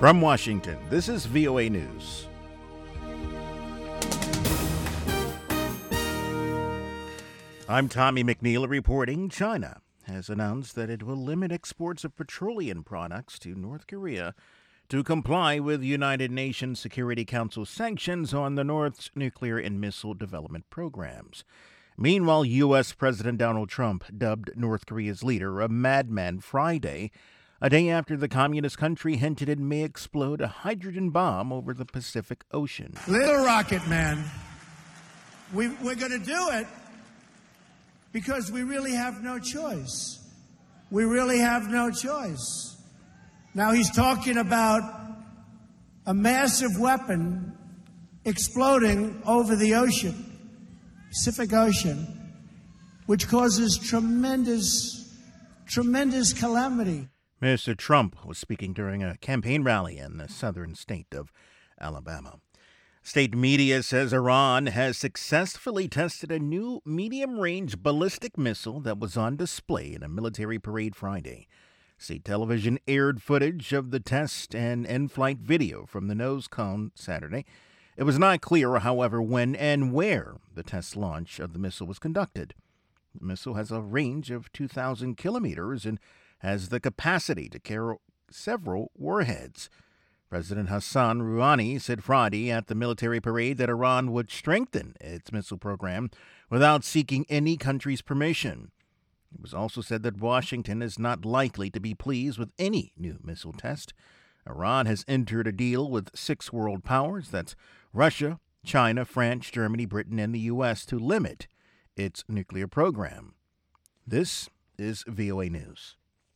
From Washington, this is VOA News. I'm Tommy McNeil reporting. China has announced that it will limit exports of petroleum products to North Korea to comply with United Nations Security Council sanctions on the North's nuclear and missile development programs. Meanwhile, U.S. President Donald Trump dubbed North Korea's leader a madman Friday, a day after the communist country hinted it may explode a hydrogen bomb over the Pacific Ocean. Little rocket man, we're going to do it because we really have no choice. We really have no choice. Now he's talking about a massive weapon exploding over the ocean, Pacific Ocean, which causes tremendous calamity. Mr. Trump was speaking during a campaign rally in the southern state of Alabama. State media says Iran has successfully tested a new medium-range ballistic missile that was on display in a military parade Friday. State television aired footage of the test and in-flight video from the nose cone Saturday. It was not clear, however, when and where the test launch of the missile was conducted. The missile has a range of 2,000 kilometers and has the capacity to carry several warheads. President Hassan Rouhani said Friday at the military parade that Iran would strengthen its missile program without seeking any country's permission. It was also said that Washington is not likely to be pleased with any new missile test. Iran has entered a deal with 6 world powers, that's Russia, China, France, Germany, Britain, and the U.S., to limit its nuclear program. This is VOA News.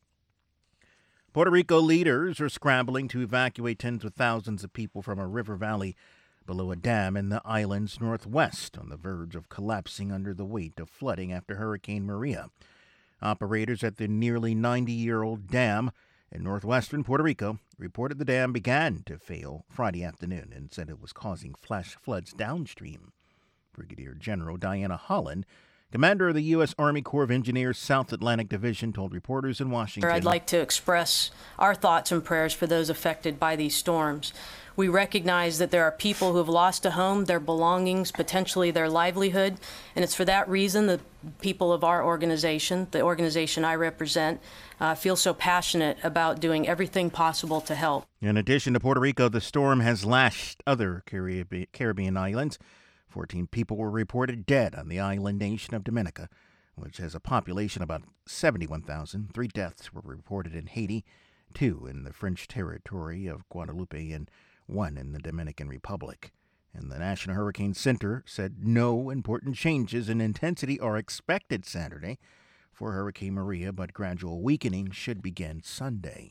Puerto Rico leaders are scrambling to evacuate tens of thousands of people from a river valley below a dam in the island's northwest, on the verge of collapsing under the weight of flooding after Hurricane Maria. Operators at the nearly 90-year-old dam in northwestern Puerto Rico reported the dam began to fail Friday afternoon and said it was causing flash floods downstream. Brigadier General Diana Holland, commander of the U.S. Army Corps of Engineers South Atlantic Division, told reporters in Washington, I'd like to express our thoughts and prayers for those affected by these storms. We recognize that there are people who have lost a home, their belongings, potentially their livelihood, and it's for that reason the people of our organization, the organization I represent, feel so passionate about doing everything possible to help. In addition to Puerto Rico, the storm has lashed other Caribbean islands. 14 people were reported dead on the island nation of Dominica, which has a population of about 71,000. 3 deaths were reported in Haiti, 2 in the French territory of Guadeloupe, and 1 in the Dominican Republic. And the National Hurricane Center said no important changes in intensity are expected Saturday for Hurricane Maria, but gradual weakening should begin Sunday.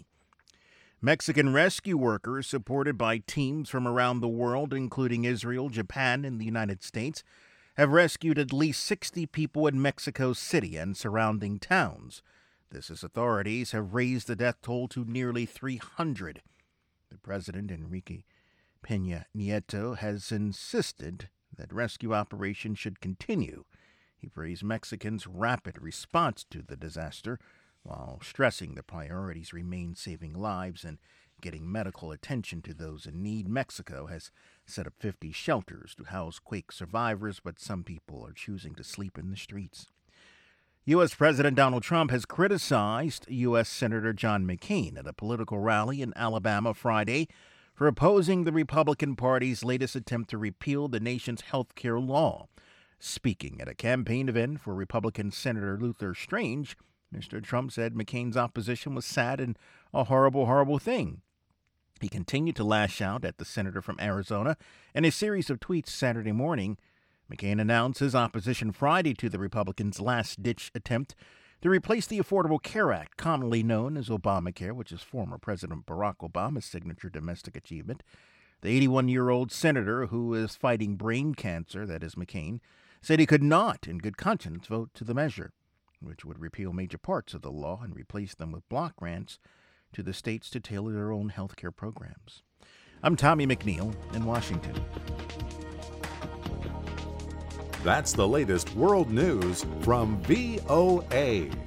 Mexican rescue workers, supported by teams from around the world, including Israel, Japan, and the United States, have rescued at least 60 people in Mexico City and surrounding towns. This as authorities have raised the death toll to nearly 300. The president, Enrique Peña Nieto, has insisted that rescue operations should continue. He praised Mexicans' rapid response to the disaster, while stressing the priorities remain saving lives and getting medical attention to those in need. Mexico has set up 50 shelters to house quake survivors, but some people are choosing to sleep in the streets. U.S. President Donald Trump has criticized U.S. Senator John McCain at a political rally in Alabama Friday for opposing the Republican Party's latest attempt to repeal the nation's health care law. Speaking at a campaign event for Republican Senator Luther Strange, Mr. Trump said McCain's opposition was sad and a horrible, horrible thing. He continued to lash out at the senator from Arizona. In a series of tweets Saturday morning, McCain announced his opposition Friday to the Republicans' last-ditch attempt to replace the Affordable Care Act, commonly known as Obamacare, which is former President Barack Obama's signature domestic achievement. The 81-year-old senator, who is fighting brain cancer, that is McCain, said he could not, in good conscience, vote to the measure, which would repeal major parts of the law and replace them with block grants to the states to tailor their own health care programs. I'm Tommy McNeil in Washington. That's the latest world news from VOA.